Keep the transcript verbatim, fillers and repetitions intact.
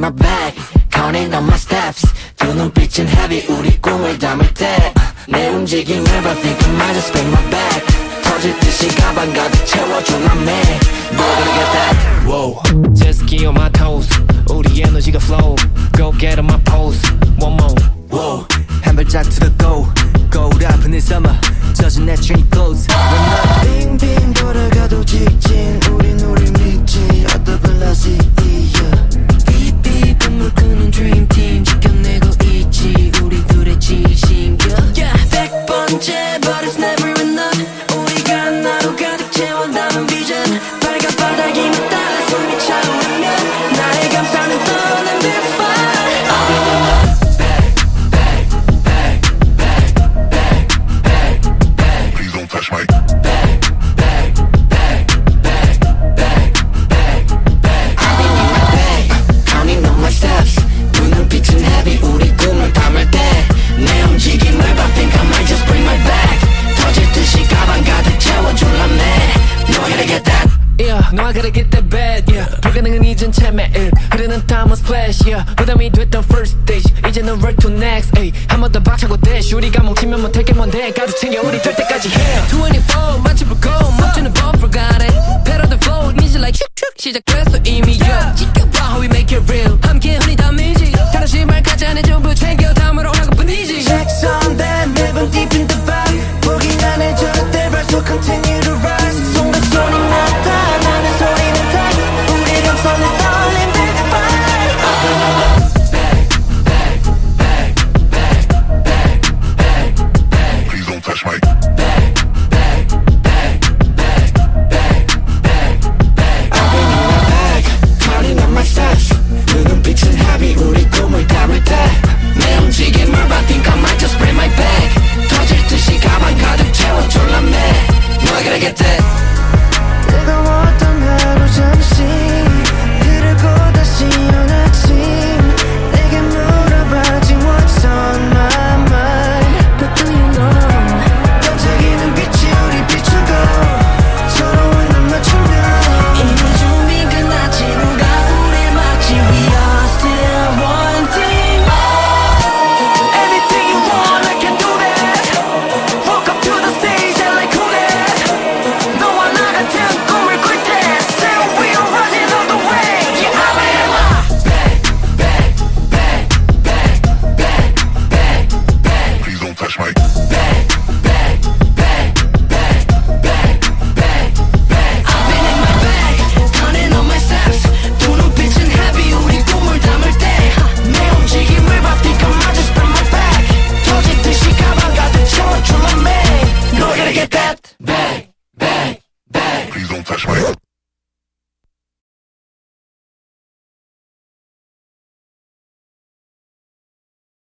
my bag Counting on my steps 두 눈빛은 heavy 우리 꿈을 담을 때 내 움직임을 봐 think I might just bring my bag 터질 듯이 가방 가득 채워줘 난 매 Boy gonna get that Whoa Jet ski on my toes 우리 에너지가 flow Go get on my pose One more Whoa 한 발짝 to the goal 거울 앞은 내 summer 젖은 내 trainee clothes 빙빙 돌아가도 직진 우린 우릴 믿지 other velocity Beep beep 음을 끄는 dream team 지켜내고 있지 우리 둘의 지신 Yeah 백 번째 but it's never enough 우리가 나로 가득 채워 담은 vision 빨간 바닥이 따라 숨이 차오르면 나의 감상은 떠난 big fire I'll be in my bag bag bag bag bag bag bag Please don't touch my bag bag bag bag bag bag bag I'll be in my bag counting on my steps 두 눈빛은 heavy 우리 꿈을 담을 때 내 움직임을 봐 think I might just bring my bag 터질 듯이 가방 가득 채워줄라네 No I gotta get that Yeah, no I gotta get that bad Yeah, 불가능은 이젠 채 매일 흐르는 땀은 splash Yeah, 부담이 됐던 first stage 이제는 right to next ay. 한 번 더 박차고 dash 우리가 뭉치면 못할 게 뭔데 가득 챙겨 우리 될 때까지 해 이십사 마치 불고 멈추는 법 불가능 Pedal the flow 이제 like 슉슉 시작됐어 이미 yeah. 지켜봐 how we make it real 함께 흔히 담이지 다른 신발까지 안에 전부 챙겨 담으러 할 것뿐이지 Checks on that 매번 deep in the vibe 보긴 안 해줘 내 발소 continue to rise 손과 손이 맞닿아 나는 소리는 tight 우리 감성을 떨린 big fire bag bag bag bag bag bag bag Please don't touch my bag bag bag bag bag bag bag I've been in my bag counting on my steps 두 눈빛은 heavy 우리 꿈을 담을 때 내 움직임을 봐 think I might just bring my bag 터질 듯이 가방 가득 채워줄라네 No I gotta get that 뜨거웠던 하루 잠시 흐르고 다시 온 아침 내게 물어봐지 what's on my mind But do you know 반짝이는 빛이 우리 비추고 서로의 눈 맞추며 이미 준비 끝났지 누가 우릴 막지 We are still one team Anything you want I can do that Walk up to the stage I like who that 너와 나 같은 꿈을 꿀 때 Still we are rising all the way Yeah I'm in my bag bag bag bag bag bag bag Please don't touch my bag bag bag bag bag bag bag I've been in my bag counting on my steps 두 눈빛은 heavy 우리 꿈을 담을 때 내 움직임을 봐 think I might just bring my bag 터질 듯이 가방 가득 채워줄라매 No I gotta get that bag bag bag Please don't touch my